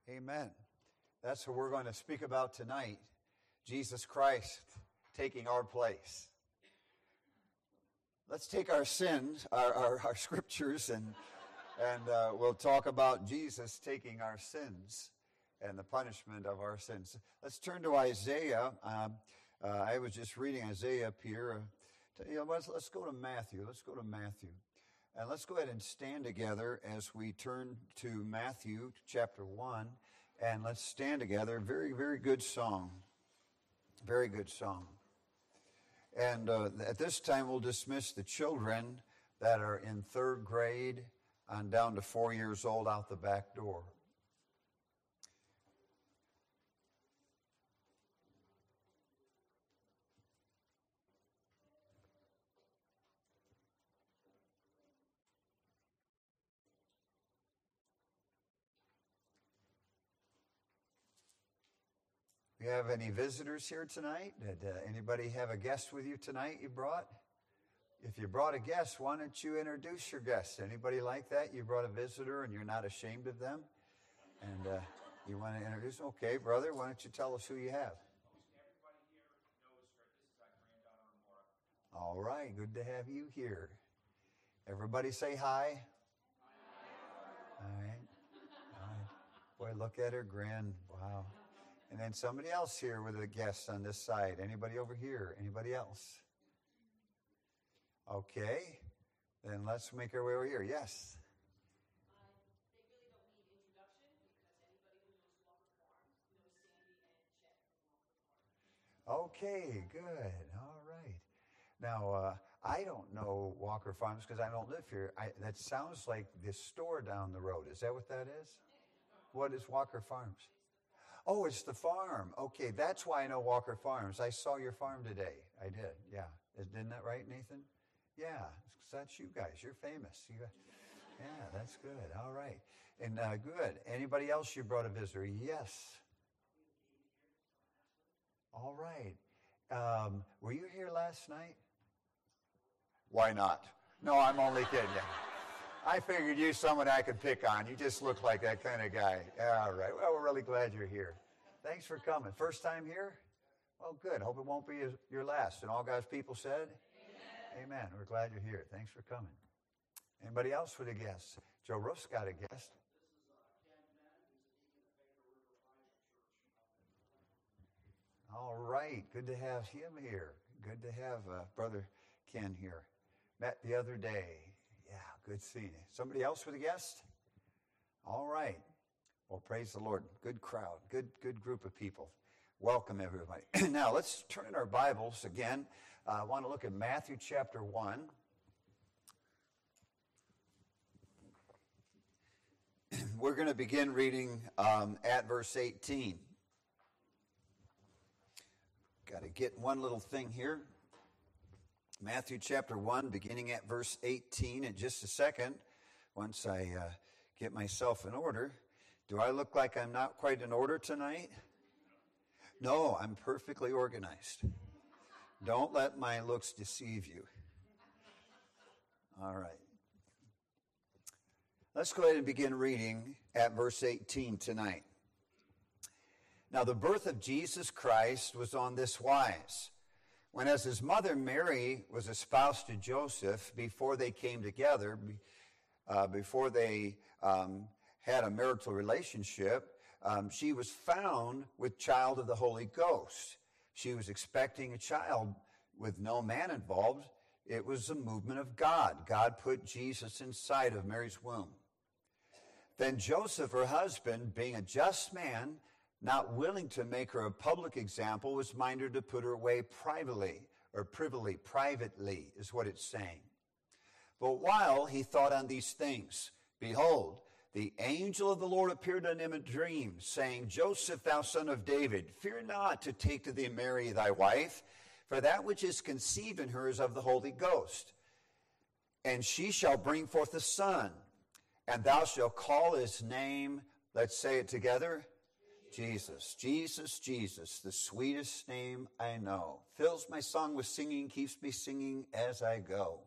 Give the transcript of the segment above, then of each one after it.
Amen. That's what we're going to speak about tonight. Jesus Christ taking our place. Let's take our sins, our scriptures, and we'll talk about Jesus taking our sins and the punishment of our sins. Let's turn to Isaiah. I was just reading Isaiah up here. Let's go to Matthew. Let's go to Matthew. And let's go ahead and stand together as we turn to Matthew chapter 1. And let's stand together. Very, very good song. Very good song. And at this time, we'll dismiss the children that are in third grade on down to 4 years old out the back door. Do you have any visitors here tonight? Did anybody have a guest with you tonight you brought? If you brought a guest, why don't you introduce your guest? Anybody like that? You brought a visitor and you're not ashamed of them? And you want to introduce them? Okay, brother, why don't you tell us who you have? Everybody here knows her. This is our granddaughter, Amora. All right, good to have you here. Everybody say hi. Hi. All right. All right. Boy, look at her grin. Wow. And then somebody else here with a guest on this side. Anybody over here? Anybody else? Okay. Then let's make our way over here. Yes. They really don't need introduction because anybody who knows Walker Farms knows Sandy and Chet from Walker Farms. Okay, good. All right. Now, I don't know Walker Farms because I don't live here. That sounds like the store down the road. Is that what that is? What is Walker Farms? Oh, it's the farm. Okay, that's why I know Walker Farms. I saw your farm today. I did, yeah. Isn't that right, Nathan? Yeah, that's you guys. You're famous. Yeah, that's good. All right. And good. Anybody else you brought a visitor? Yes. All right. Were you here last night? Why not? No, I'm only kidding you. I figured you're someone I could pick on. You just look like that kind of guy. All right. Well, we're really glad you're here. Thanks for coming. First time here? Well, good. Hope it won't be your last. And all God's people said? Amen. Amen. We're glad you're here. Thanks for coming. Anybody else with a guest? Joe Roof's got a guest. This is Ken Bennett. He's a deacon at Baker River Bible Church. All right. Good to have him here. Good to have Brother Ken here. Met the other day. Yeah, good seeing you. Somebody else with a guest? All right. Well, praise the Lord. Good crowd. Good group of people. Welcome, everybody. Now, let's turn in our Bibles again. I want to look at Matthew chapter 1. We're going to begin reading at verse 18. Got to get one little thing here. Matthew chapter 1, beginning at verse 18 in just a second, once I get myself in order. Do I look like I'm not quite in order tonight? No, I'm perfectly organized. Don't let my looks deceive you. All right. Let's go ahead and begin reading at verse 18 tonight. Now, the birth of Jesus Christ was on this wise. When as his mother Mary was espoused to Joseph, before they came together, before they had a marital relationship, she was found with child of the Holy Ghost. She was expecting a child with no man involved. It was a movement of God. God put Jesus inside of Mary's womb. Then Joseph, her husband, being a just man, not willing to make her a public example, was minded to put her away privately is what it's saying. But while he thought on these things, behold, the angel of the Lord appeared unto him in a dream, saying, Joseph, thou son of David, fear not to take to thee Mary thy wife, for that which is conceived in her is of the Holy Ghost. And she shall bring forth a son, and thou shalt call his name, let's say it together, Jesus, Jesus, Jesus, the sweetest name I know. Fills my song with singing, keeps me singing as I go.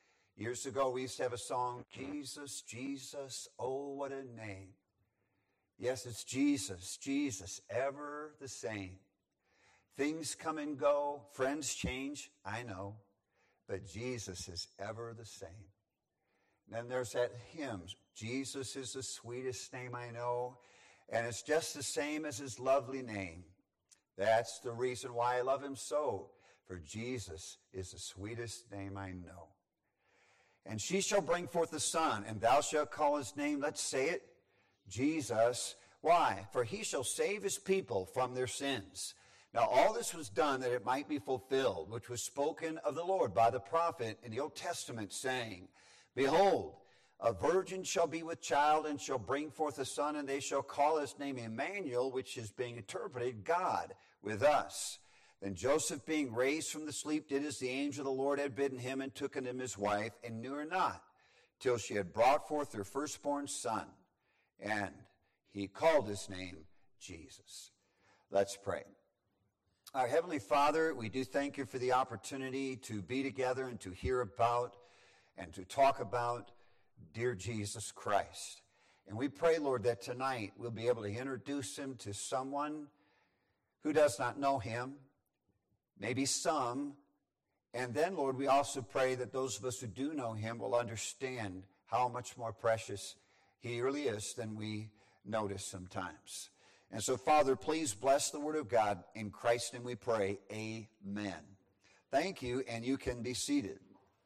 Years ago, we used to have a song, Jesus, Jesus, oh, what a name. Yes, it's Jesus. Jesus, ever the same. Things come and go. Friends change, I know. But Jesus is ever the same. Then there's that hymn, Jesus is the sweetest name I know. And it's just the same as his lovely name. That's the reason why I love him so. For Jesus is the sweetest name I know. And she shall bring forth a son, and thou shalt call his name, let's say it, Jesus. Why? For he shall save his people from their sins. Now all this was done that it might be fulfilled, which was spoken of the Lord by the prophet in the Old Testament, saying, Behold, a virgin shall be with child, and shall bring forth a son, and they shall call his name Emmanuel, which is being interpreted, God with us. Then Joseph, being raised from the sleep, did as the angel of the Lord had bidden him, and took unto him his wife, and knew her not, till she had brought forth her firstborn son. And he called his name Jesus. Let's pray. Our Heavenly Father, we do thank you for the opportunity to be together and to hear about and to talk about dear Jesus Christ. And we pray, Lord, that tonight we'll be able to introduce him to someone who does not know him, maybe some. And then, Lord, we also pray that those of us who do know him will understand how much more precious he really is than we notice sometimes. And so, Father, please bless the word of God. In Christ's name we pray, amen. Thank you, and you can be seated.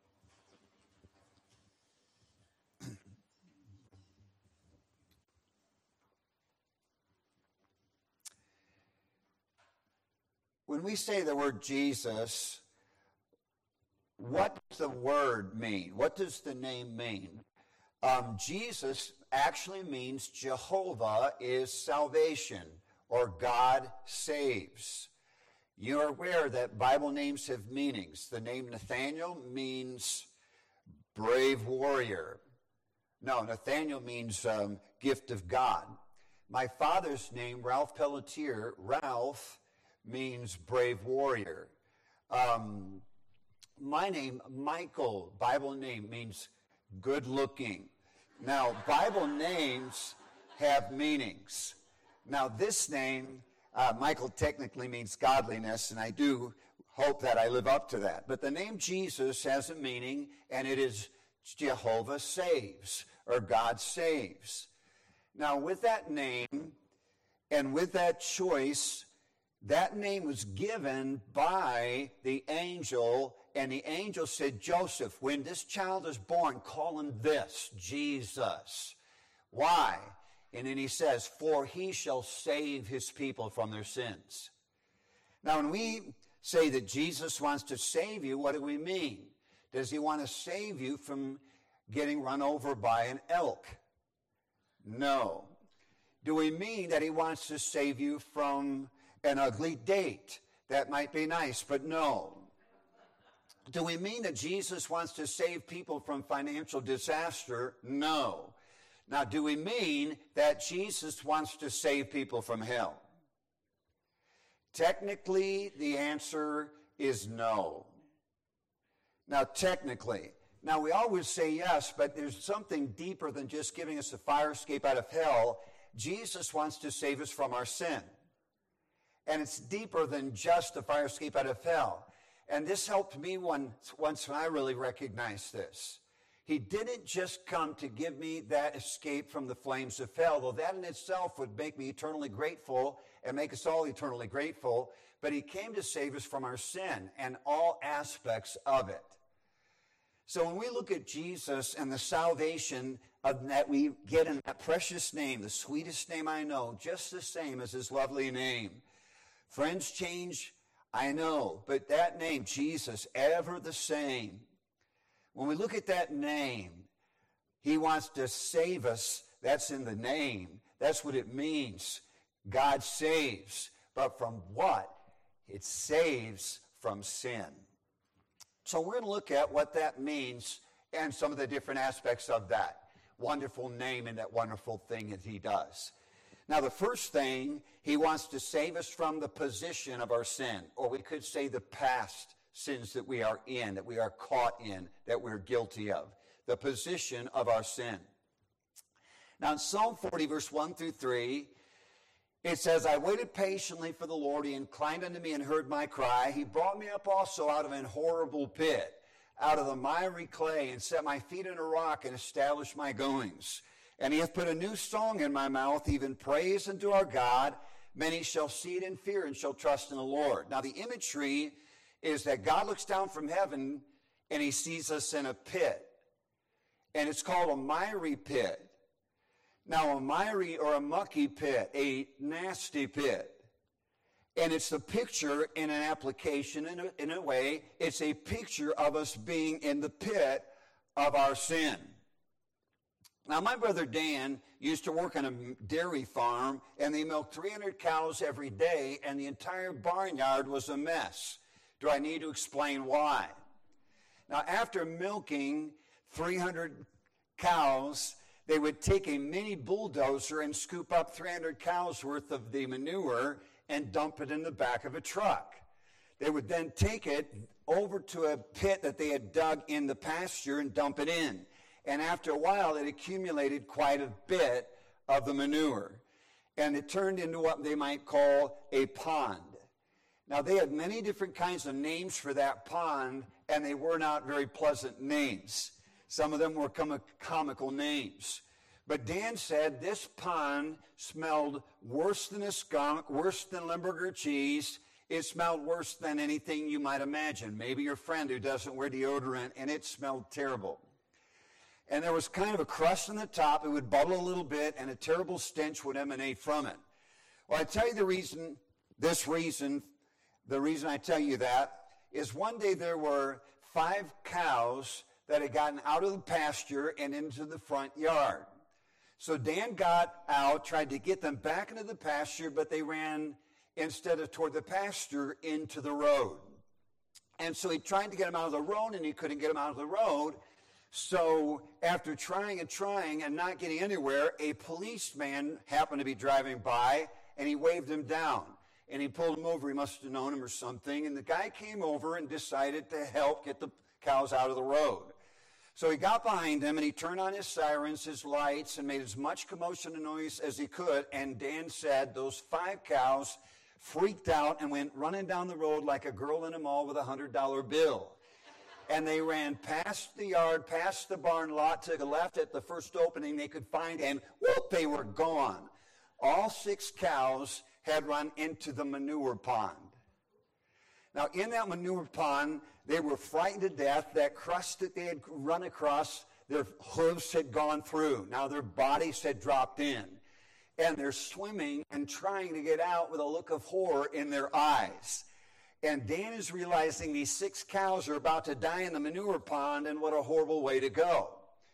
When we say the word Jesus, what does the word mean? What does the name mean? Jesus actually means Jehovah is salvation, or God saves. You're aware that Bible names have meanings. The name Nathaniel means brave warrior. No, Nathaniel means gift of God. My father's name, Ralph Pelletier, Ralph means brave warrior. My name, Michael, Bible name means good looking. Now, Bible names have meanings. Now, this name, Michael, technically means godliness, and I do hope that I live up to that. But the name Jesus has a meaning, and it is Jehovah saves, or God saves. Now, with that name and with that choice, that name was given by the angel, and the angel said, Joseph, when this child is born, call him this, Jesus. Why? And then he says, for he shall save his people from their sins. Now, when we say that Jesus wants to save you, what do we mean? Does he want to save you from getting run over by an elk? No. Do we mean that he wants to save you from an ugly date? That might be nice, but no. Do we mean that Jesus wants to save people from financial disaster? No. Now, do we mean that Jesus wants to save people from hell? Technically, the answer is no. Now, technically. Now, we always say yes, but there's something deeper than just giving us a fire escape out of hell. Jesus wants to save us from our sin. And it's deeper than just a fire escape out of hell. And this helped me once when I really recognized this. He didn't just come to give me that escape from the flames of hell, though that in itself would make me eternally grateful and make us all eternally grateful. But he came to save us from our sin and all aspects of it. So when we look at Jesus and the salvation that we get in that precious name, the sweetest name I know, just the same as his lovely name. Friends change, I know, but that name, Jesus, ever the same. When we look at that name, he wants to save us. That's in the name. That's what it means. God saves. But from what? It saves from sin. So we're going to look at what that means and some of the different aspects of that wonderful name and that wonderful thing that he does. Now, the first thing, he wants to save us from the position of our sin, or we could say the past sins that we are in, that we are caught in, that we're guilty of, the position of our sin. Now in Psalm 40, verse 1 through 3, it says, I waited patiently for the Lord. He inclined unto me and heard my cry. He brought me up also out of an horrible pit, out of the miry clay, and set my feet in a rock and established my goings. And he hath put a new song in my mouth, even praise unto our God. Many shall see it in fear and shall trust in the Lord. Now the imagery is that God looks down from heaven and he sees us in a pit. And it's called a miry pit. Now a miry or a mucky pit, a nasty pit. And it's the picture in an application, in a way, it's a picture of us being in the pit of our sin. Now, my brother Dan used to work on a dairy farm, and they milked 300 cows every day, and the entire barnyard was a mess. Do I need to explain why? Now, after milking 300 cows, they would take a mini bulldozer and scoop up 300 cows worth of the manure and dump it in the back of a truck. They would then take it over to a pit that they had dug in the pasture and dump it in. And after a while, it accumulated quite a bit of the manure. And it turned into what they might call a pond. Now, they had many different kinds of names for that pond, and they were not very pleasant names. Some of them were comical names. But Dan said this pond smelled worse than a skunk, worse than Limburger cheese. It smelled worse than anything you might imagine. Maybe your friend who doesn't wear deodorant, and it smelled terrible. And there was kind of a crust on the top. It would bubble a little bit, and a terrible stench would emanate from it. Well, I tell you the reason I tell you that is one day there were 5 cows that had gotten out of the pasture and into the front yard. So Dan got out, tried to get them back into the pasture, but they ran, instead of toward the pasture, into the road. And so he tried to get them out of the road, and he couldn't get them out of the road. So after trying and not getting anywhere, a policeman happened to be driving by, and he waved him down. And he pulled him over. He must have known him or something. And the guy came over and decided to help get the cows out of the road. So he got behind him, and he turned on his sirens, his lights, and made as much commotion and noise as he could. And Dan said those 5 cows freaked out and went running down the road like a girl in a mall with a $100 bill. And they ran past the yard, past the barn lot, to the left at the first opening they could find, and whoop, they were gone. All 6 cows had run into the manure pond. Now, in that manure pond, they were frightened to death. That crust that they had run across, their hooves had gone through. Now their bodies had dropped in. And they're swimming and trying to get out with a look of horror in their eyes. And Dan is realizing these 6 cows are about to die in the manure pond, and what a horrible way to go.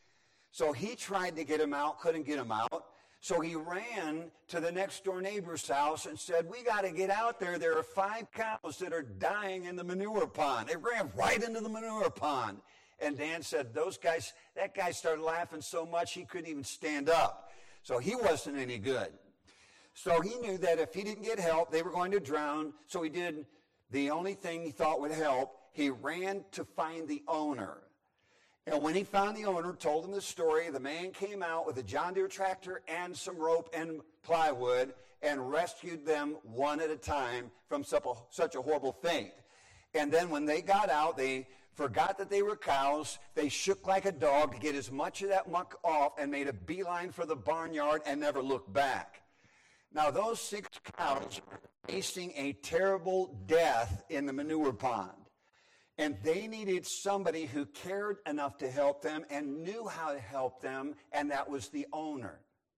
So he tried to get them out, couldn't get them out. So he ran to the next door neighbor's house and said, we got to get out there. There are 5 cows that are dying in the manure pond. They ran right into the manure pond. And Dan said, that guy started laughing so much he couldn't even stand up. So he wasn't any good. So he knew that if he didn't get help, they were going to drown. So he did the only thing he thought would help. He ran to find the owner. And when he found the owner, told him the story, the man came out with a John Deere tractor and some rope and plywood and rescued them one at a time from such a horrible fate. And then when they got out, they forgot that they were cows. They shook like a dog to get as much of that muck off and made a beeline for the barnyard and never looked back. Now, those 6 cows were facing a terrible death in the manure pond. And they needed somebody who cared enough to help them and knew how to help them, and that was the owner.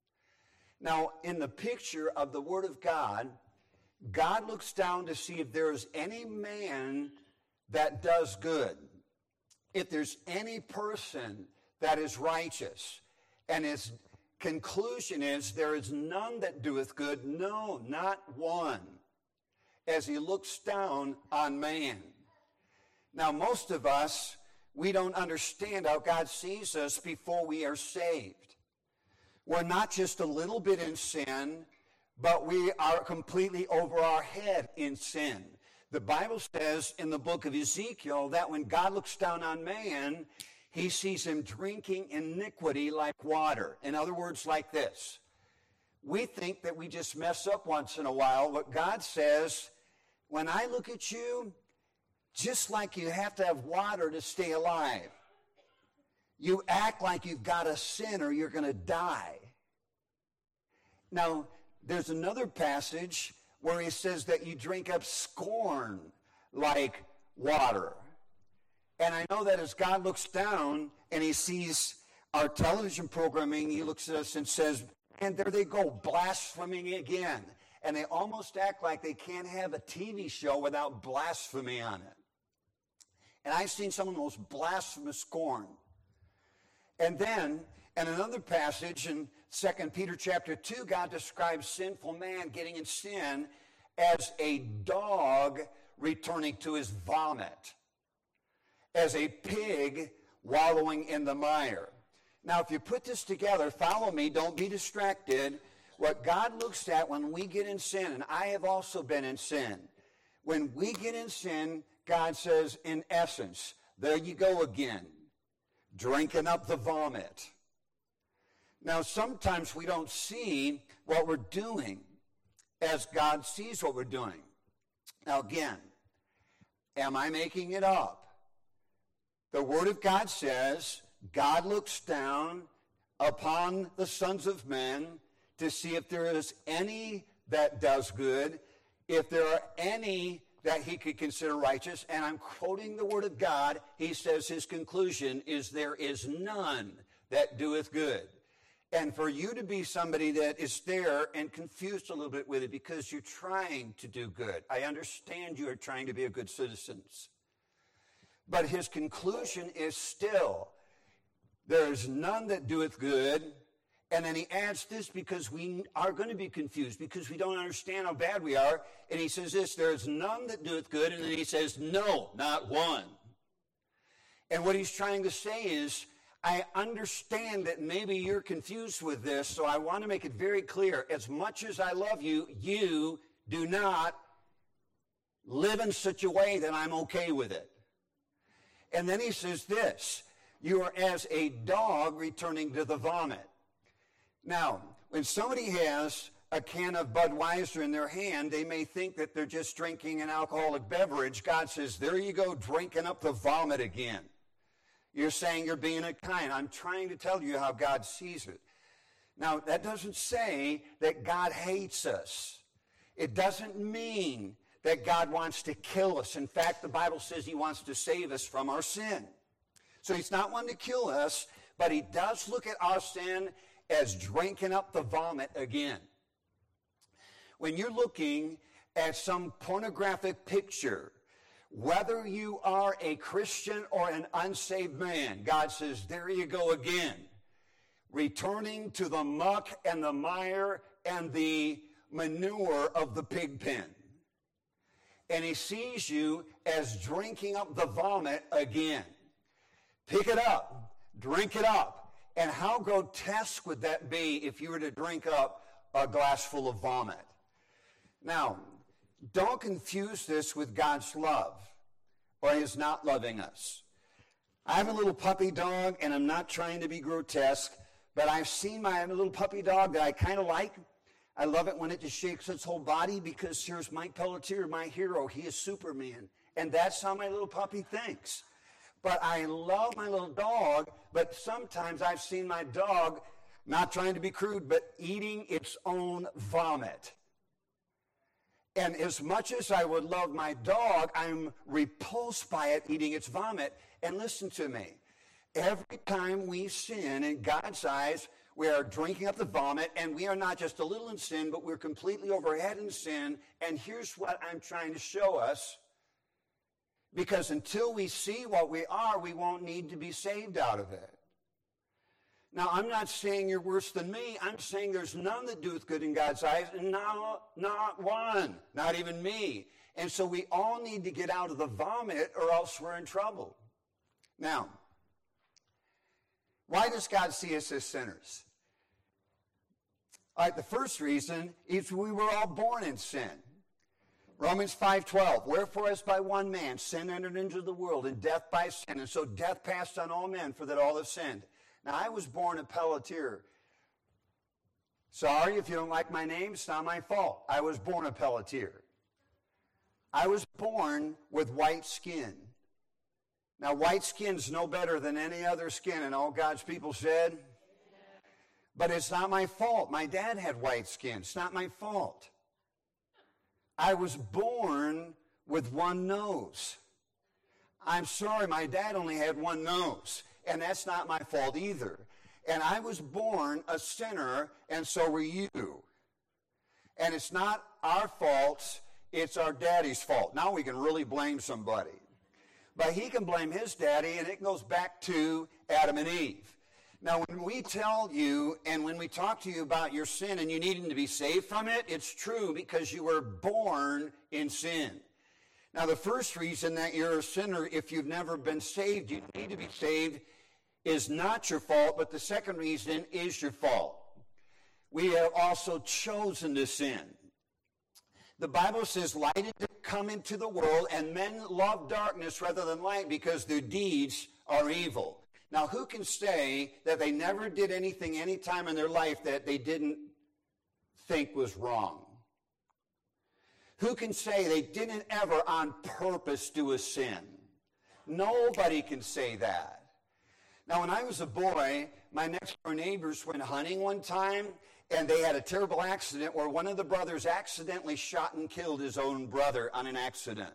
Now, in the picture of the Word of God, God looks down to see if there is any man that does good, if there's any person that is righteous. And his conclusion is, there is none that doeth good, no, not one, as he looks down on man. Now, most of us, we don't understand how God sees us before we are saved. We're not just a little bit in sin, but we are completely over our head in sin. The Bible says in the book of Ezekiel that when God looks down on man, He sees him drinking iniquity like water. In other words, like this. We think that we just mess up once in a while, but God says, when I look at you, just like you have to have water to stay alive, you act like you've got a sin or you're going to die. Now, there's another passage where he says that you drink up scorn like water. And I know that as God looks down and he sees our television programming, he looks at us and says, and there they go, blaspheming again. And they almost act like they can't have a TV show without blasphemy on it. And I've seen some of the most blasphemous scorn. And then, in another passage in 2 Peter chapter 2, God describes sinful man getting in sin as a dog returning to his vomit, as a pig wallowing in the mire. Now, if you put this together, follow me, don't be distracted. What God looks at when we get in sin, and I have also been in sin, when we get in sin, God says, in essence, there you go again, drinking up the vomit. Now, sometimes we don't see what we're doing as God sees what we're doing. Now, again, am I making it up? The Word of God says, God looks down upon the sons of men to see if there is any that does good, if there are any that he could consider righteous. And I'm quoting the Word of God. He says his conclusion is there is none that doeth good. And for you to be somebody that is there and confused a little bit with it because you're trying to do good. I understand you are trying to be a good citizen. But his conclusion is still, there is none that doeth good. And then he adds this because we are going to be confused, because we don't understand how bad we are. And he says this, there is none that doeth good. And then he says, no, not one. And what he's trying to say is, I understand that maybe you're confused with this, so I want to make it very clear. As much as I love you, you do not live in such a way that I'm okay with it. And then he says this, you are as a dog returning to the vomit. Now, when somebody has a can of Budweiser in their hand, they may think that they're just drinking an alcoholic beverage. God says, there you go, drinking up the vomit again. You're saying you're being kind. I'm trying to tell you how God sees it. Now, that doesn't say that God hates us. It doesn't mean that God wants to kill us. In fact, the Bible says he wants to save us from our sin. So he's not wanting to kill us, but he does look at our sin as drinking up the vomit again. When you're looking at some pornographic picture, whether you are a Christian or an unsaved man, God says, there you go again, returning to the muck and the mire and the manure of the pig pen. And he sees you as drinking up the vomit again. Pick it up, drink it up. And how grotesque would that be if you were to drink up a glass full of vomit? Now, don't confuse this with God's love or his not loving us. I have a little puppy dog, and I'm not trying to be grotesque, but I've seen my little puppy dog that I kind of like. I love it when it just shakes its whole body because here's Mike Pelletier, my hero. He is Superman. And that's how my little puppy thinks. But I love my little dog, but sometimes I've seen my dog, not trying to be crude, but eating its own vomit. And as much as I would love my dog, I'm repulsed by it eating its vomit. And listen to me. Every time we sin in God's eyes, we are drinking up the vomit, and we are not just a little in sin, but we're completely overhead in sin. And here's what I'm trying to show us. Because until we see what we are, we won't need to be saved out of it. Now, I'm not saying you're worse than me. I'm saying there's none that doeth good in God's eyes, and not one, not even me. And so we all need to get out of the vomit, or else we're in trouble. Now, why does God see us as sinners? All right, the first reason is we were all born in sin. Romans 5:12, wherefore as by one man sin entered into the world, and death by sin, and so death passed on all men, for that all have sinned. Now, I was born a Pelletier. Sorry if you don't like my name, it's not my fault. I was born a Pelletier. I was born with white skin. Now, white skin's no better than any other skin, and all God's people said, but it's not my fault. My dad had white skin. It's not my fault. I was born with one nose. I'm sorry, my dad only had one nose, and that's not my fault either. And I was born a sinner, and so were you. And it's not our fault, it's our daddy's fault. Now we can really blame somebody. But he can blame his daddy, and it goes back to Adam and Eve. Now, when we tell you and when we talk to you about your sin and you needing to be saved from it, it's true because you were born in sin. Now, the first reason that you're a sinner, if you've never been saved, you need to be saved, is not your fault, but the second reason is your fault. We have also chosen to sin. The Bible says, light did come into the world, and men love darkness rather than light because their deeds are evil. Now, who can say that they never did anything any time in their life that they didn't think was wrong? Who can say they didn't ever on purpose do a sin? Nobody can say that. Now, when I was a boy, my next-door neighbors went hunting one time, and they had a terrible accident where one of the brothers accidentally shot and killed his own brother on an accident.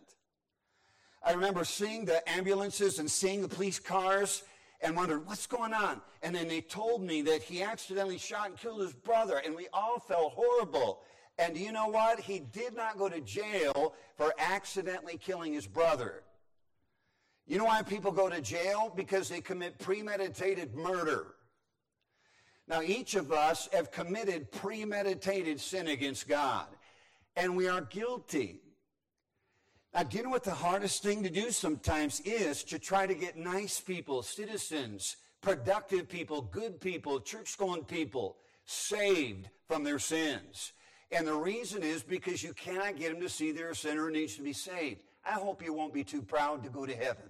I remember seeing the ambulances and seeing the police cars and wondered, what's going on? And then they told me that he accidentally shot and killed his brother, and we all felt horrible. And do you know what? He did not go to jail for accidentally killing his brother. You know why people go to jail? Because they commit premeditated murder. Now, each of us have committed premeditated sin against God, and we are guilty. Now, do you know what the hardest thing to do sometimes is? To try to get nice people, citizens, productive people, good people, church-going people saved from their sins. And the reason is because you cannot get them to see they're a sinner who needs to be saved. I hope you won't be too proud to go to heaven.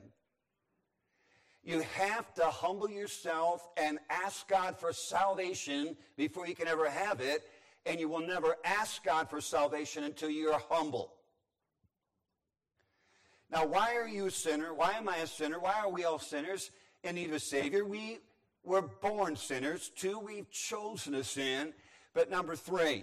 You have to humble yourself and ask God for salvation before you can ever have it, and you will never ask God for salvation until you're humble. Now, why are you a sinner? Why am I a sinner? Why are we all sinners in need of a Savior? We were born sinners. 2, we've chosen to sin. But number 3,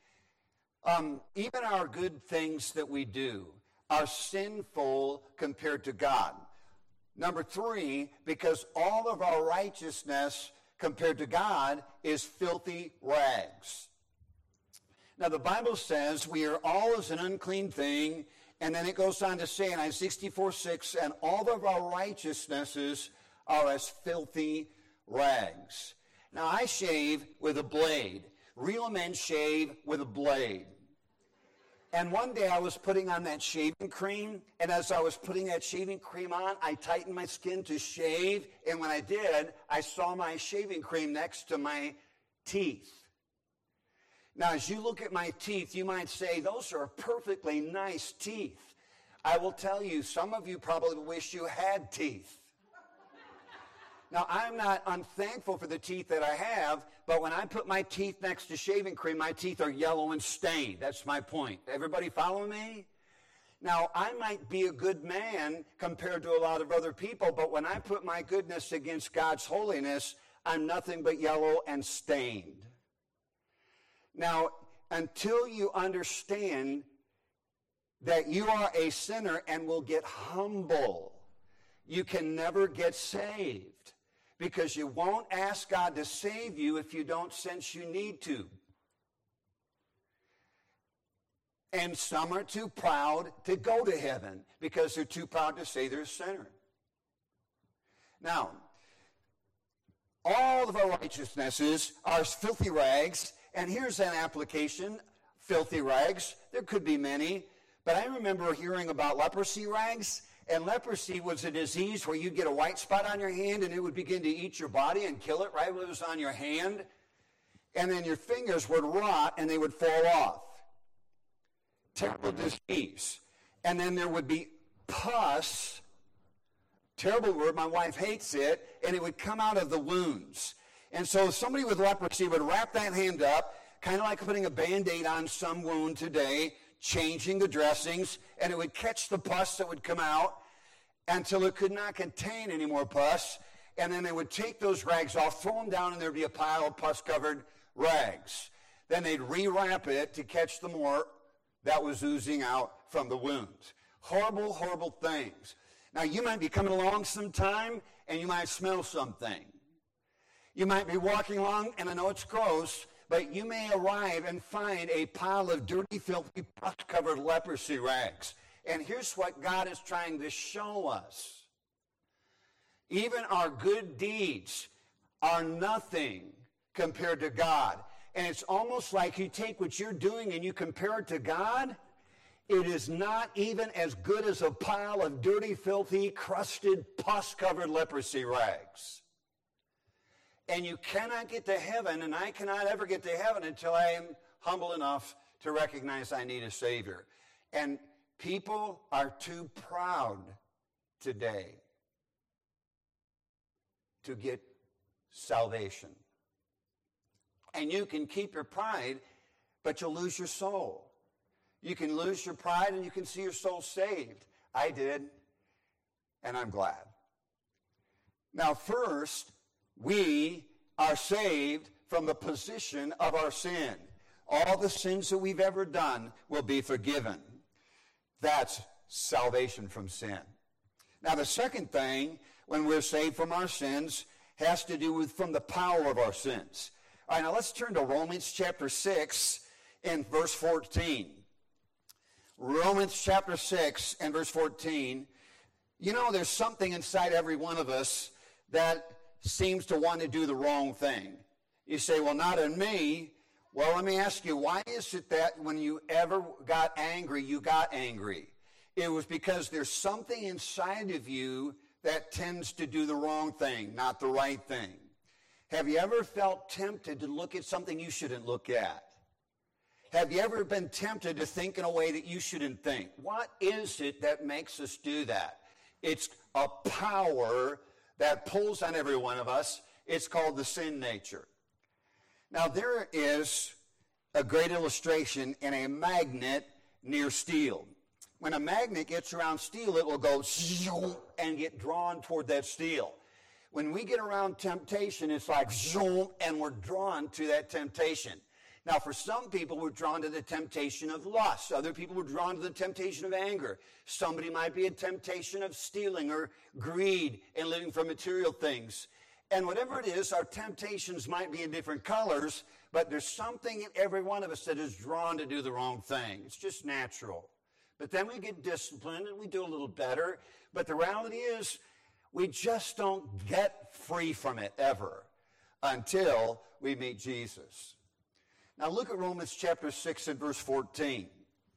even our good things that we do are sinful compared to God. Number 3, because all of our righteousness compared to God is filthy rags. Now, the Bible says we are all as an unclean thing, and then it goes on to say in Isaiah 64:6, and all of our righteousnesses are as filthy rags. Now, I shave with a blade. Real men shave with a blade. And one day I was putting on that shaving cream, and as I was putting that shaving cream on, I tightened my skin to shave, and when I did, I saw my shaving cream next to my teeth. Now, as you look at my teeth, you might say, those are perfectly nice teeth. I will tell you, some of you probably wish you had teeth. Now, I'm not unthankful for the teeth that I have, but when I put my teeth next to shaving cream, my teeth are yellow and stained. That's my point. Everybody follow me? Now, I might be a good man compared to a lot of other people, but when I put my goodness against God's holiness, I'm nothing but yellow and stained. Now, until you understand that you are a sinner and will get humble, you can never get saved. Because you won't ask God to save you if you don't sense you need to. And some are too proud to go to heaven because they're too proud to say they're a sinner. Now, all of our righteousnesses are as filthy rags, and here's an application, filthy rags. There could be many, but I remember hearing about leprosy rags. And leprosy was a disease where you'd get a white spot on your hand and it would begin to eat your body and kill it right when it was on your hand. And then your fingers would rot and they would fall off. terrible disease. And then there would be pus, terrible word, my wife hates it, and it would come out of the wounds. And so somebody with leprosy would wrap that hand up, kind of like putting a Band-Aid on some wound today, changing the dressings, and it would catch the pus that would come out until it could not contain any more pus. And then they would take those rags off, throw them down, and there'd be a pile of pus-covered rags. Then they'd rewrap it to catch the more that was oozing out from the wounds. Horrible, horrible things. Now, you might be coming along sometime, and you might smell something. You might be walking along, and I know it's gross, but you may arrive and find a pile of dirty, filthy, pus-covered leprosy rags. And here's what God is trying to show us. Even our good deeds are nothing compared to God. And it's almost like you take what you're doing and you compare it to God. It is not even as good as a pile of dirty, filthy, crusted, pus-covered leprosy rags. And you cannot get to heaven, and I cannot ever get to heaven until I am humble enough to recognize I need a Savior. And people are too proud today to get salvation. And you can keep your pride, but you'll lose your soul. You can lose your pride and you can see your soul saved. I did, and I'm glad. Now, first, we are saved from the position of our sin. All the sins that we've ever done will be forgiven. That's salvation from sin. Now, the second thing, when we're saved from our sins, has to do with from the power of our sins. All right, now let's turn to Romans chapter 6 and verse 14. Romans chapter 6 and verse 14. You know, there's something inside every one of us that seems to want to do the wrong thing. You say, well, not in me. Well, let me ask you, why is it that when you ever got angry, you got angry? It was because there's something inside of you that tends to do the wrong thing, not the right thing. Have you ever felt tempted to look at something you shouldn't look at? Have you ever been tempted to think in a way that you shouldn't think? What is it that makes us do that? It's a power that pulls on every one of us. It's called the sin nature. Now, there is a great illustration in a magnet near steel. When a magnet gets around steel, it will go and get drawn toward that steel. When we get around temptation, it's like and we're drawn to that temptation. Now, for some people, we're drawn to the temptation of lust. Other people are drawn to the temptation of anger. Somebody might be a temptation of stealing or greed and living for material things. And whatever it is, our temptations might be in different colors, but there's something in every one of us that is drawn to do the wrong thing. It's just natural. But then we get disciplined and we do a little better. But the reality is, we just don't get free from it ever until we meet Jesus. Now look at Romans chapter 6 and verse 14.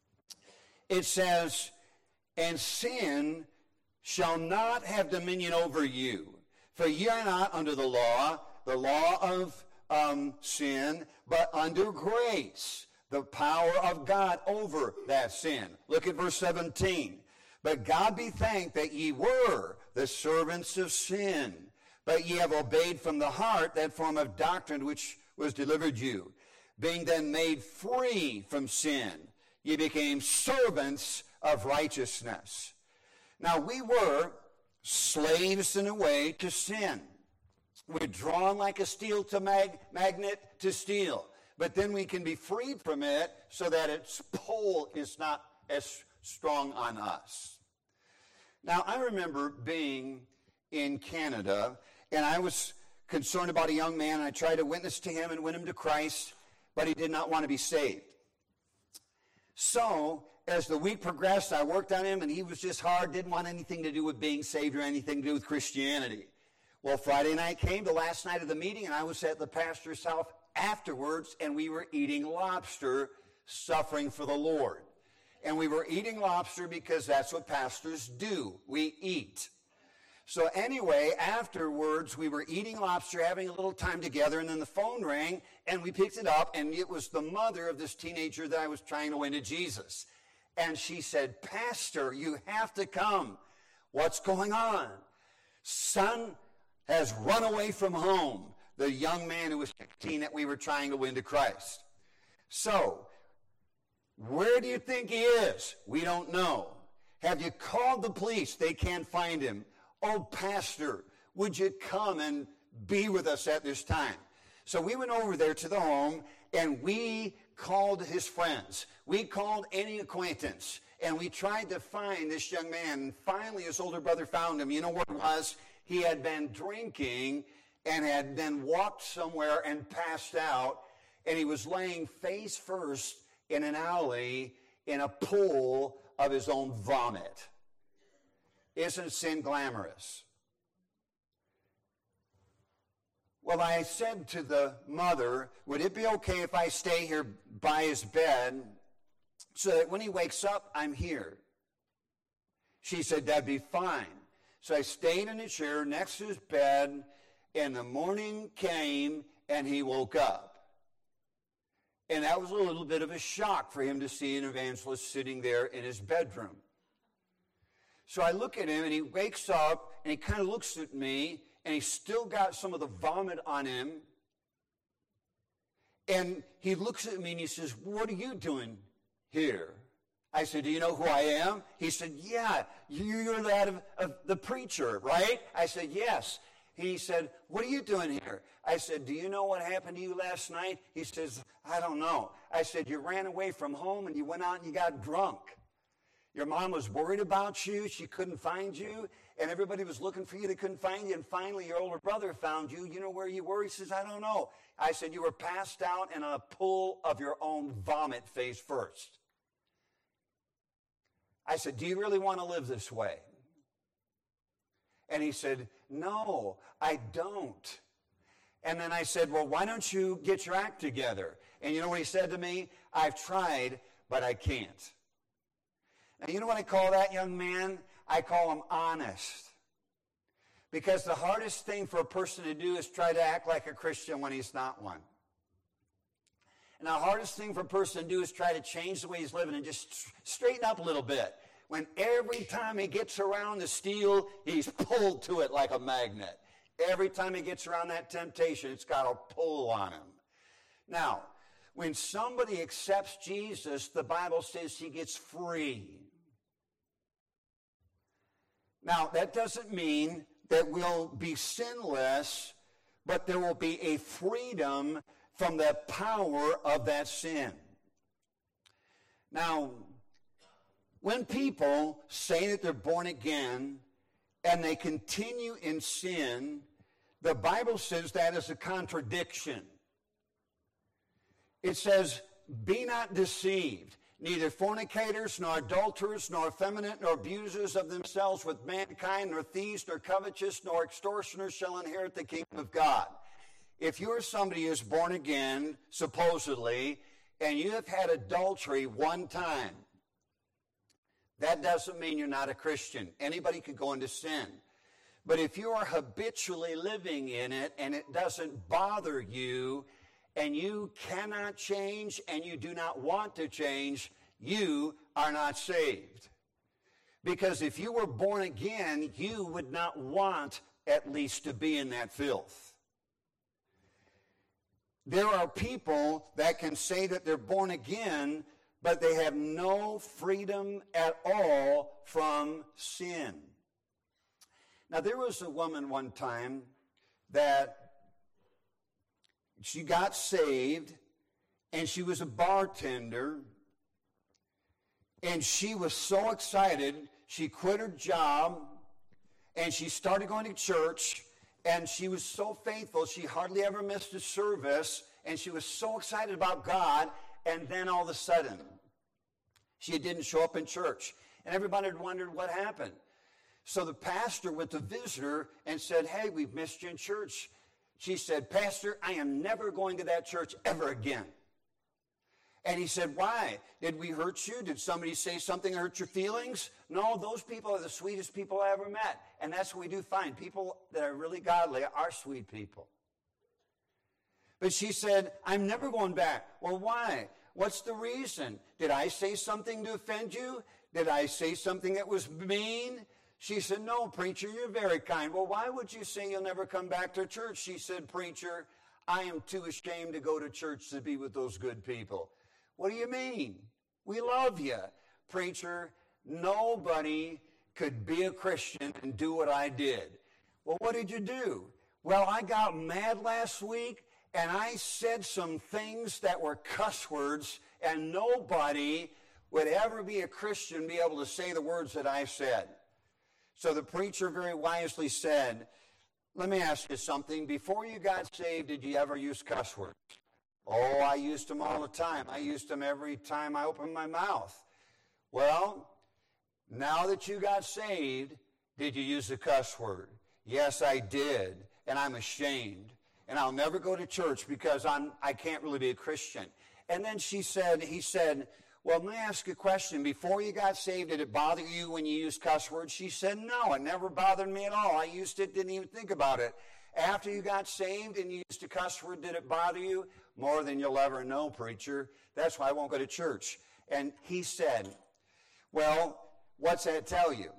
It says, and sin shall not have dominion over you, for ye are not under the law of sin, but under grace, the power of God over that sin. Look at verse 17. But God be thanked that ye were the servants of sin, but ye have obeyed from the heart that form of doctrine which was delivered you. Being then made free from sin, ye became servants of righteousness. Now we were slaves in a way to sin. We're drawn like a steel to magnet to steel. But then we can be freed from it so that its pull is not as strong on us. Now, I remember being in Canada, and I was concerned about a young man, and I tried to witness to him and win him to Christ, but he did not want to be saved. So, as the week progressed, I worked on him, and he was just hard, didn't want anything to do with being saved or anything to do with Christianity. Well, Friday night came, the last night of the meeting, and I was at the pastor's house afterwards, and we were eating lobster, suffering for the Lord. And we were eating lobster because that's what pastors do. We eat. So anyway, afterwards, we were eating lobster, having a little time together, and then the phone rang, and we picked it up, and it was the mother of this teenager that I was trying to win to Jesus. And she said, Pastor, you have to come. What's going on? Son has run away from home. The young man who was 15 that we were trying to win to Christ. So, where do you think he is? We don't know. Have you called the police? They can't find him. Oh, Pastor, would you come and be with us at this time? So we went over there to the home, and we called his friends. We called any acquaintance, and we tried to find this young man. And finally, his older brother found him. You know what it was? He had been drinking and had then walked somewhere and passed out, and he was laying face first in an alley in a pool of his own vomit. Isn't sin glamorous? Well, I said to the mother, would it be okay if I stay here by his bed so that when he wakes up, I'm here? She said, that'd be fine. So I stayed in a chair next to his bed, and the morning came, and he woke up. And that was a little bit of a shock for him to see an evangelist sitting there in his bedroom. So I look at him, and he wakes up, and he kind of looks at me, and he's still got some of the vomit on him. And he looks at me, and he says, what are you doing here? I said, do you know who I am? He said, yeah, you're that of the preacher, right? I said, yes. He said, what are you doing here? I said, do you know what happened to you last night? He says, I don't know. I said, you ran away from home and you went out and you got drunk. Your mom was worried about you. She couldn't find you. And everybody was looking for you. They couldn't find you. And finally, your older brother found you. You know where you were? He says, I don't know. I said, you were passed out in a pool of your own vomit face first. I said, do you really want to live this way? And he said, no, I don't. And then I said, well, why don't you get your act together? And you know what he said to me? I've tried, but I can't. Now, you know what I call that young man? I call him honest. Because the hardest thing for a person to do is try to act like a Christian when he's not one. And the hardest thing for a person to do is try to change the way he's living and just straighten up a little bit. When every time he gets around the steel, he's pulled to it like a magnet. Every time he gets around that temptation, it's got a pull on him. Now, when somebody accepts Jesus, the Bible says he gets free. Now, that doesn't mean that we'll be sinless, but there will be a freedom from the power of that sin. Now, when people say that they're born again and they continue in sin, the Bible says that is a contradiction. It says, be not deceived. Neither fornicators, nor adulterers, nor effeminate, nor abusers of themselves with mankind, nor thieves, nor covetous, nor extortioners shall inherit the kingdom of God. If you're somebody who's born again, supposedly, and you have had adultery one time, that doesn't mean you're not a Christian. Anybody could go into sin. But if you are habitually living in it and it doesn't bother you and you cannot change and you do not want to change, you are not saved. Because if you were born again, you would not want at least to be in that filth. There are people that can say that they're born again, but they have no freedom at all from sin. Now, there was a woman one time that she got saved, and she was a bartender, and she was so excited, she quit her job, and she started going to church, and she was so faithful, she hardly ever missed a service, and she was so excited about God, and then all of a sudden, she didn't show up in church. And everybody had wondered what happened. So the pastor went to visit her and said, hey, we've missed you in church. She said, Pastor, I am never going to that church ever again. And he said, why? Did we hurt you? Did somebody say something that hurt your feelings? No, those people are the sweetest people I ever met. And that's what we do find. People that are really godly are sweet people. But she said, I'm never going back. Well, why? What's the reason? Did I say something to offend you? Did I say something that was mean? She said, no, preacher, you're very kind. Well, why would you say you'll never come back to church? She said, preacher, I am too ashamed to go to church to be with those good people. What do you mean? We love you. Preacher, nobody could be a Christian and do what I did. Well, what did you do? Well, I got mad last week, and I said some things that were cuss words, and nobody would ever be a Christian, be able to say the words that I said. So the preacher very wisely said, let me ask you something. Before you got saved, did you ever use cuss words? Oh, I used them all the time. I used them every time I opened my mouth. Well, now that you got saved, did you use a cuss word? Yes, I did, and I'm ashamed. And I'll never go to church because I can't really be a Christian. And then he said, well, let me ask you a question. Before you got saved, did it bother you when you used cuss words? She said, no, it never bothered me at all. I used it, didn't even think about it. After you got saved and you used a cuss word, did it bother you? More than you'll ever know, preacher. That's why I won't go to church. And he said, well, what's that tell you?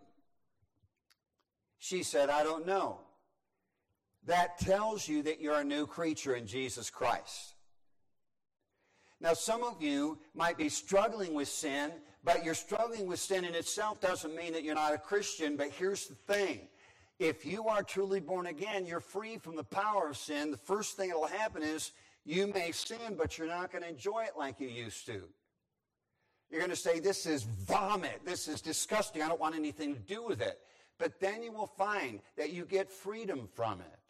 She said, I don't know. That tells you that you're a new creature in Jesus Christ. Now, some of you might be struggling with sin, but you're struggling with sin in itself doesn't mean that you're not a Christian. But here's the thing. If you are truly born again, you're free from the power of sin. The first thing that will happen is you may sin, but you're not going to enjoy it like you used to. You're going to say, this is vomit. This is disgusting. I don't want anything to do with it. But then you will find that you get freedom from it.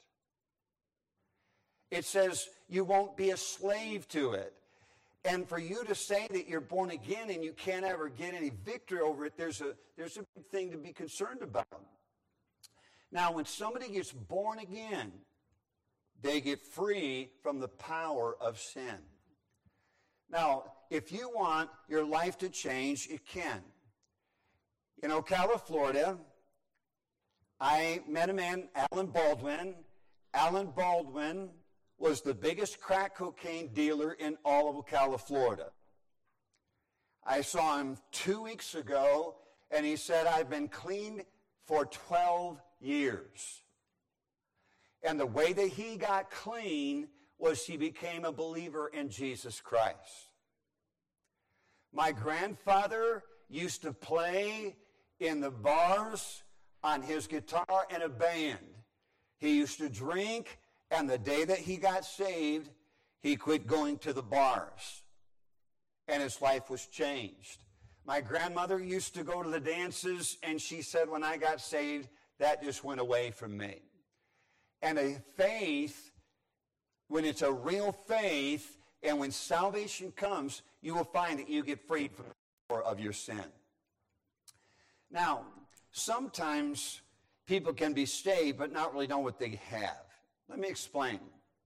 It says you won't be a slave to it. And for you to say that you're born again and you can't ever get any victory over it, there's a big thing to be concerned about. Now, when somebody gets born again, they get free from the power of sin. Now, if you want your life to change, it can. In Ocala, Florida, I met a man, Alan Baldwin. Alan Baldwin was the biggest crack cocaine dealer in all of Ocala, Florida. I saw him 2 weeks ago, and he said, I've been clean for 12 years. And the way that he got clean was he became a believer in Jesus Christ. My grandfather used to play in the bars on his guitar in a band. He used to drink, and the day that he got saved, he quit going to the bars. And his life was changed. My grandmother used to go to the dances, and she said, when I got saved, that just went away from me. And a faith, when it's a real faith, and when salvation comes, you will find that you get freed from the power of your sin. Now, sometimes people can be saved but not really know what they have. Let me explain.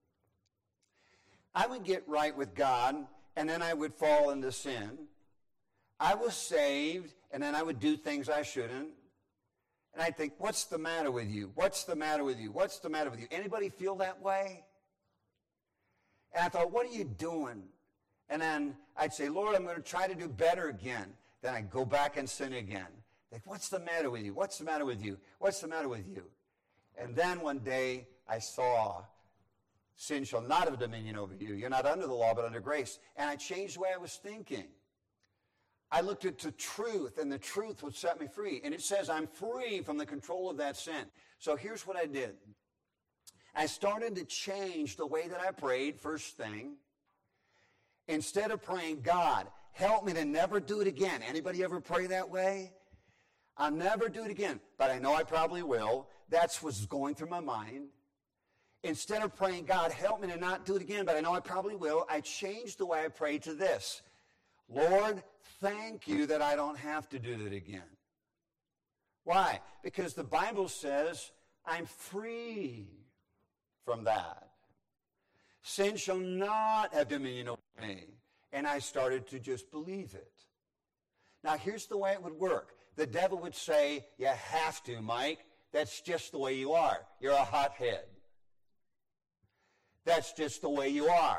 I would get right with God, and then I would fall into sin. I was saved, and then I would do things I shouldn't. And I'd think, what's the matter with you? What's the matter with you? What's the matter with you? Anybody feel that way? And I thought, what are you doing? And then I'd say, Lord, I'm going to try to do better again. Then I'd go back and sin again. Like, what's the matter with you? What's the matter with you? What's the matter with you? And then one day I saw, sin shall not have dominion over you. You're not under the law, but under grace. And I changed the way I was thinking. I looked at the truth, and the truth would set me free. And it says I'm free from the control of that sin. So here's what I did. I started to change the way that I prayed, first thing. Instead of praying, God, help me to never do it again. Anybody ever pray that way? I'll never do it again, but I know I probably will. That's what's going through my mind. Instead of praying, God, help me to not do it again, but I know I probably will, I changed the way I prayed to this. Lord, thank you that I don't have to do that again. Why? Because the Bible says I'm free from that. Sin shall not have dominion over me. And I started to just believe it. Now, here's the way it would work. The devil would say, you have to, Mike. That's just the way you are. You're a hothead. That's just the way you are.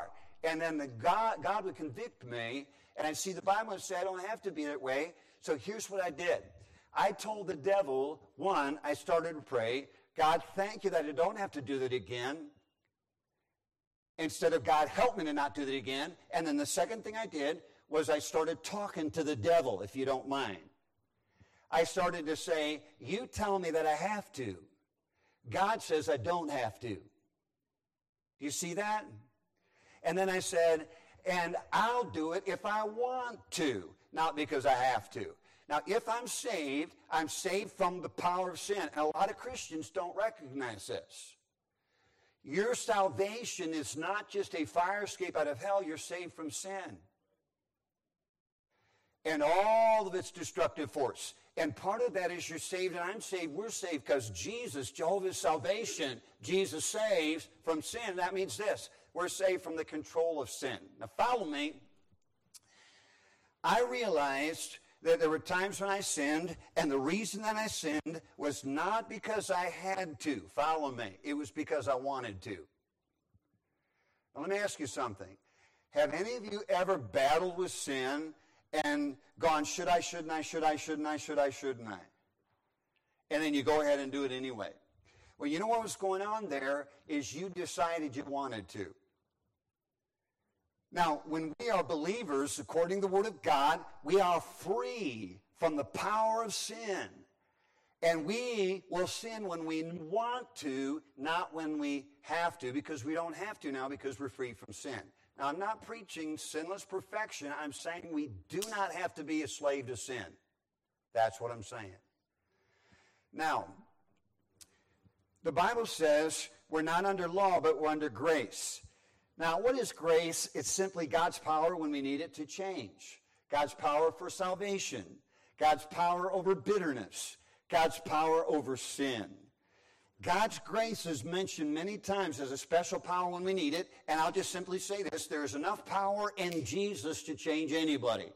and then God would convict me, and I'd see the Bible and say, I don't have to be that way. So here's what I did. I told the devil, one, I started to pray, God, thank you that I don't have to do that again. Instead of God, help me to not do that again. And then the second thing I did was I started talking to the devil, if you don't mind. I started to say, you tell me that I have to. God says I don't have to. Do you see that? And then I said, and I'll do it if I want to, not because I have to. Now, if I'm saved from the power of sin. And a lot of Christians don't recognize this. Your salvation is not just a fire escape out of hell. You're saved from sin and all of its destructive force. And part of that is you're saved and I'm saved. We're saved because Jesus, Jehovah's salvation, Jesus saves from sin. That means this. We're saved from the control of sin. Now follow me. I realized that there were times when I sinned, and the reason that I sinned was not because I had to. Follow me. It was because I wanted to. Now let me ask you something. Have any of you ever battled with sin and gone, should I, shouldn't I, should I, shouldn't I, should I, shouldn't I? And then you go ahead and do it anyway. Well, you know what was going on there is you decided you wanted to. Now, when we are believers, according to the Word of God, we are free from the power of sin. And we will sin when we want to, not when we have to, because we don't have to now because we're free from sin. Now, I'm not preaching sinless perfection. I'm saying we do not have to be a slave to sin. That's what I'm saying. Now, the Bible says we're not under law, but we're under grace. Now, what is grace? It's simply God's power when we need it to change. God's power for salvation. God's power over bitterness. God's power over sin. God's grace is mentioned many times as a special power when we need it. And I'll just simply say this. There is enough power in Jesus to change anybody.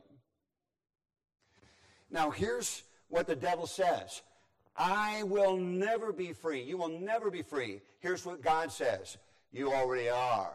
Now, here's what the devil says. I will never be free. You will never be free. Here's what God says. You already are.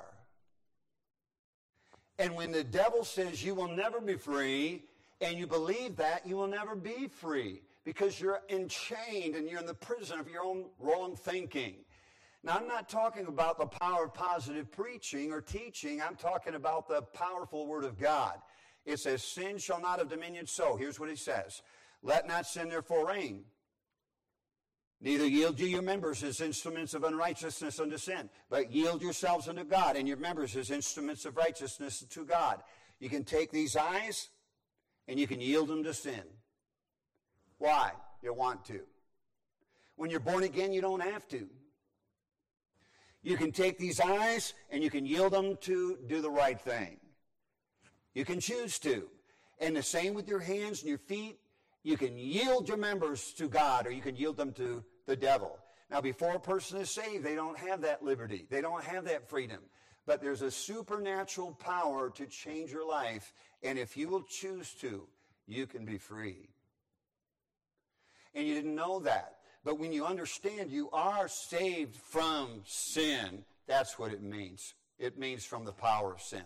And when the devil says you will never be free, and you believe that, you will never be free because you're enchained and you're in the prison of your own wrong thinking. Now, I'm not talking about the power of positive preaching or teaching. I'm talking about the powerful Word of God. It says, sin shall not have dominion so. Here's what he says. Let not sin therefore reign. Neither yield you your members as instruments of unrighteousness unto sin, but yield yourselves unto God and your members as instruments of righteousness to God. You can take these eyes and you can yield them to sin. Why? You want to. When you're born again, you don't have to. You can take these eyes and you can yield them to do the right thing. You can choose to. And the same with your hands and your feet. You can yield your members to God or you can yield them to the devil. Now, before a person is saved, they don't have that liberty. They don't have that freedom. But there's a supernatural power to change your life. And if you will choose to, you can be free. And you didn't know that. But when you understand you are saved from sin, that's what it means. It means from the power of sin.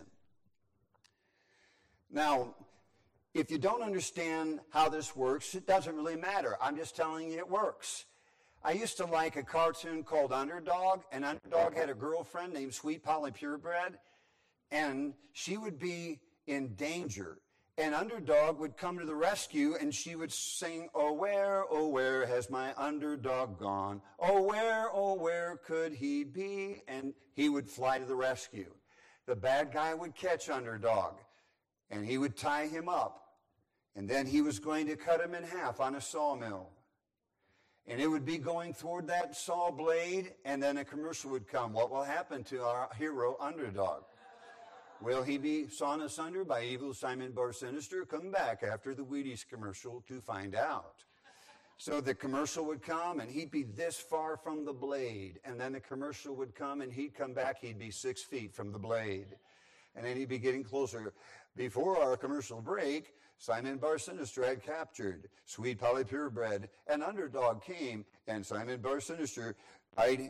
Now, if you don't understand how this works, it doesn't really matter. I'm just telling you it works. I used to like a cartoon called Underdog, and Underdog had a girlfriend named Sweet Polly Purebred, and she would be in danger. And Underdog would come to the rescue, and she would sing, oh, where has my underdog gone? Oh, where could he be? And he would fly to the rescue. The bad guy would catch Underdog, and he would tie him up. And then he was going to cut him in half on a sawmill. And it would be going toward that saw blade, and then a commercial would come. What will happen to our hero, Underdog? Will he be sawn asunder by evil Simon Bar-Sinister? Come back after the Wheaties commercial to find out. So the commercial would come, and he'd be this far from the blade. And then the commercial would come, and he'd come back. He'd be 6 feet from the blade. And then he'd be getting closer. Before our commercial break, Simon Bar-Sinister had captured Sweet Polly Purebred. An Underdog came, and Simon Bar-Sinister tied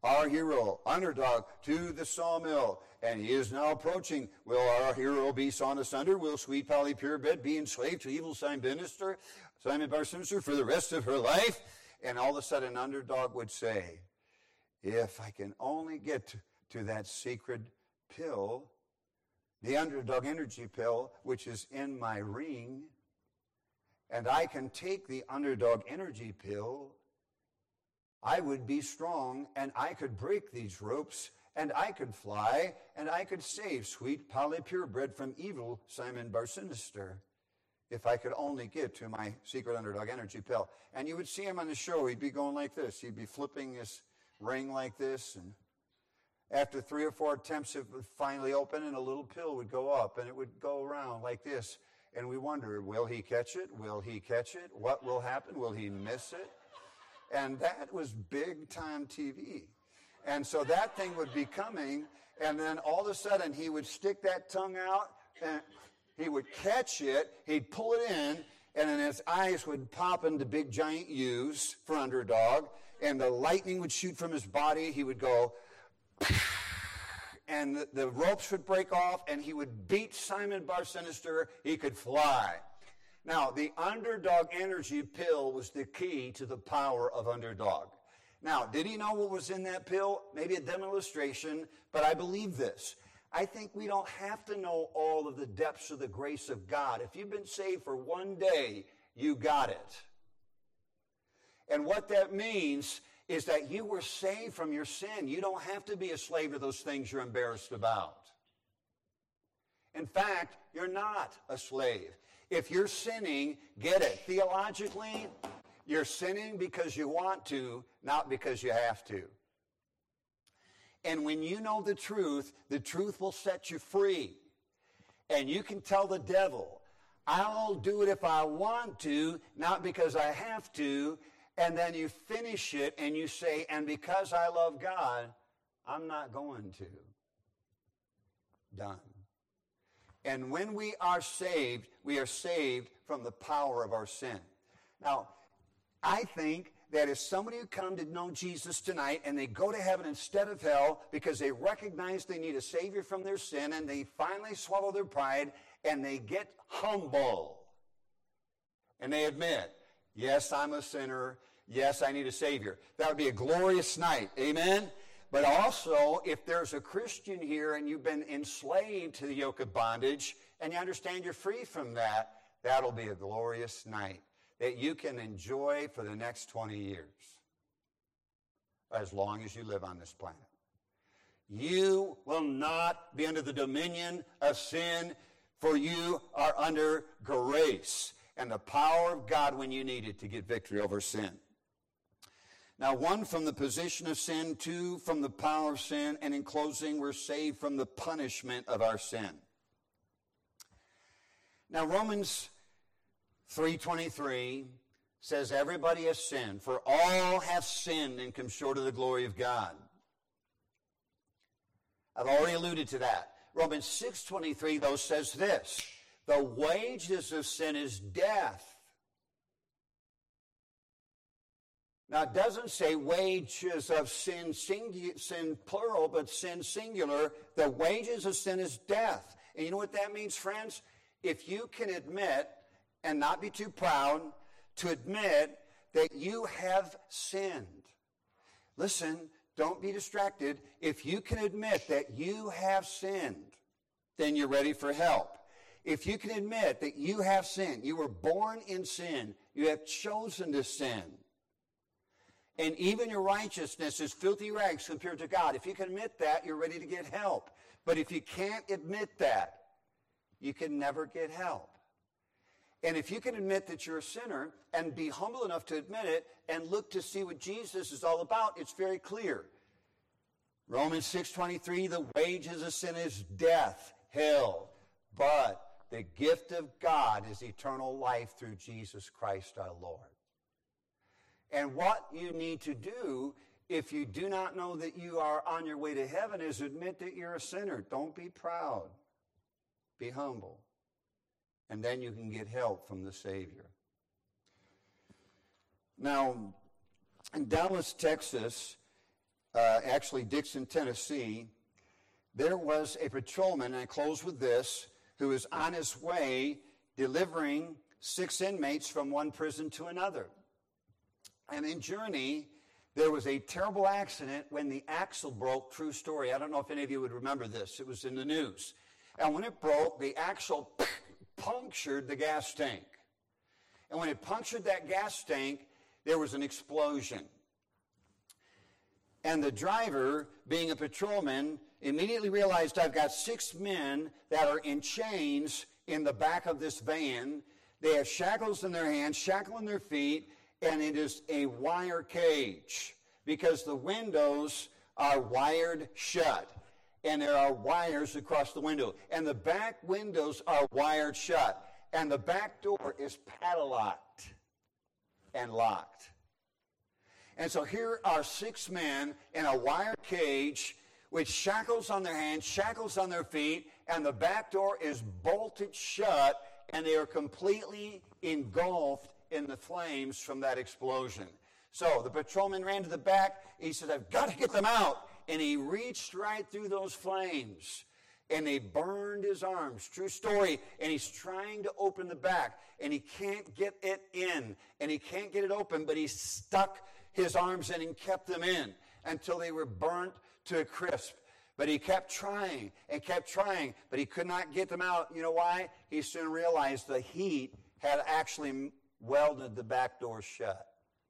our hero, underdog, to the sawmill. And he is now approaching. Will our hero be sawn asunder? Will sweet Polly Purebred be enslaved to evil Simon Bar Sinister for the rest of her life? And all of a sudden, underdog would say, if I can only get to that secret pill, the underdog energy pill, which is in my ring, and I can take the underdog energy pill, I would be strong, and I could break these ropes, and I could fly, and I could save sweet Polly Purebred from evil Simon Bar Sinister, if I could only get to my secret underdog energy pill. And you would see him on the show. He'd be going like this. He'd be flipping his ring like this, and after 3 or 4 attempts, it would finally open, and a little pill would go up, and it would go around like this. And we wonder, will he catch it? Will he catch it? What will happen? Will he miss it? And that was big-time TV. And so that thing would be coming, and then all of a sudden he would stick that tongue out, and he would catch it, he'd pull it in, and then his eyes would pop into big giant U's for underdog, and the lightning would shoot from his body. He would go, and the ropes would break off, and he would beat Simon Bar Sinister. He could fly. Now, the underdog energy pill was the key to the power of underdog. Now, did he know what was in that pill? Maybe a dumb illustration, but I believe this. I think we don't have to know all of the depths of the grace of God. If you've been saved for one day, you got it. And what that means is that you were saved from your sin. You don't have to be a slave to those things you're embarrassed about. In fact, you're not a slave. If you're sinning, get it. Theologically, you're sinning because you want to, not because you have to. And when you know the truth will set you free. And you can tell the devil, I'll do it if I want to, not because I have to. And then you finish it and you say, and because I love God, I'm not going to. Done. And when we are saved from the power of our sin. Now, I think that if somebody who come to know Jesus tonight and they go to heaven instead of hell because they recognize they need a Savior from their sin and they finally swallow their pride and they get humble and they admit, yes, I'm a sinner. Yes, I need a Savior. That would be a glorious night. Amen? But also, if there's a Christian here and you've been enslaved to the yoke of bondage and you understand you're free from that, that'll be a glorious night that you can enjoy for the next 20 years, as long as you live on this planet. You will not be under the dominion of sin, for you are under grace and the power of God when you need it to get victory over sin. Now, 1, from the position of sin, 2, from the power of sin, and in closing, we're saved from the punishment of our sin. Now, Romans 3:23 says everybody has sinned, for all have sinned and come short of the glory of God. I've already alluded to that. Romans 6:23, though, says this, the wages of sin is death. Now, it doesn't say wages of sin, sin plural, but sin singular. The wages of sin is death. And you know what that means, friends? If you can admit, and not be too proud, to admit that you have sinned. Listen, don't be distracted. If you can admit that you have sinned, then you're ready for help. If you can admit that you have sinned, you were born in sin, you have chosen to sin, and even your righteousness is filthy rags compared to God. If you can admit that, you're ready to get help. But if you can't admit that, you can never get help. And if you can admit that you're a sinner and be humble enough to admit it and look to see what Jesus is all about, it's very clear. Romans 6:23, the wages of sin is death, hell. But the gift of God is eternal life through Jesus Christ our Lord. And what you need to do if you do not know that you are on your way to heaven is admit that you're a sinner. Don't be proud. Be humble. And then you can get help from the Savior. Now, in Dallas, Texas, actually Dixon, Tennessee, there was a patrolman, and I close with this, who was on his way delivering 6 inmates from one prison to another. And in journey, there was a terrible accident when the axle broke. True story. I don't know if any of you would remember this. It was in the news. And when it broke, the axle punctured the gas tank. And when it punctured that gas tank, there was an explosion. And the driver, being a patrolman, immediately realized, I've got 6 men that are in chains in the back of this van. They have shackles in their hands, shackle in their feet, and it is a wire cage because the windows are wired shut. And there are wires across the window. And the back windows are wired shut. And the back door is padlocked and locked. And so here are 6 men in a wire cage with shackles on their hands, shackles on their feet, and the back door is bolted shut, and they are completely engulfed in the flames from that explosion. So the patrolman ran to the back. He said, I've got to get them out. And he reached right through those flames, and they burned his arms. True story. And he's trying to open the back, and he can't get it in, and he can't get it open, but he stuck his arms in and kept them in until they were burnt to a crisp. But he kept trying and kept trying, but he could not get them out. You know why? He soon realized the heat had actually welded the back door shut.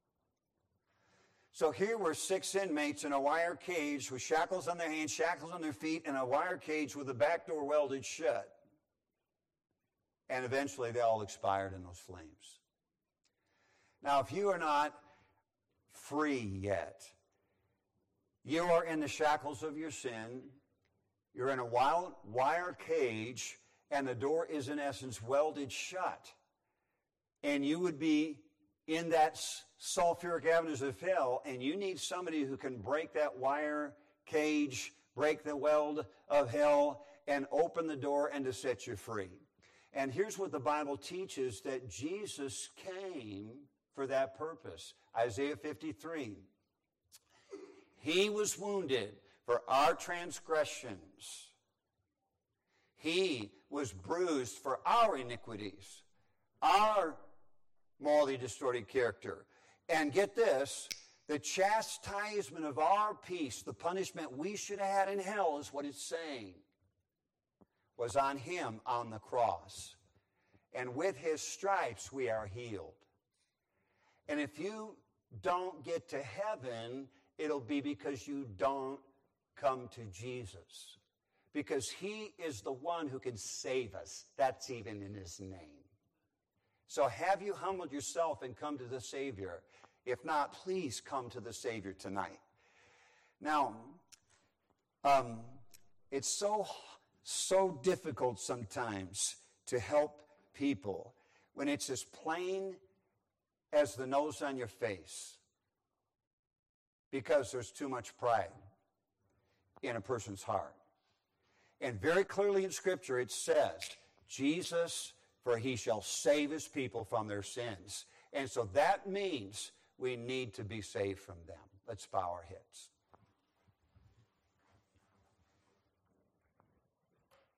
So here were 6 inmates in a wire cage with shackles on their hands, shackles on their feet, and a wire cage with the back door welded shut. And eventually they all expired in those flames. Now, if you are not free yet, you are in the shackles of your sin, you're in a wire cage, and the door is in essence welded shut. And you would be in that sulfuric avenues of hell, and you need somebody who can break that wire cage, break the weld of hell, and open the door and to set you free. And here's what the Bible teaches, that Jesus came for that purpose. Isaiah 53. He was wounded for our transgressions. He was bruised for our iniquities, our morally distorted character. And get this, the chastisement of our peace, the punishment we should have had in hell, is what it's saying, was on him on the cross. And with his stripes we are healed. And if you don't get to heaven, it'll be because you don't come to Jesus. Because he is the one who can save us. That's even in his name. So have you humbled yourself and come to the Savior? If not, please come to the Savior tonight. Now, it's so difficult sometimes to help people when it's as plain as the nose on your face, because there's too much pride in a person's heart. And very clearly in Scripture it says, Jesus, for he shall save his people from their sins. And so that means we need to be saved from them. Let's bow our heads.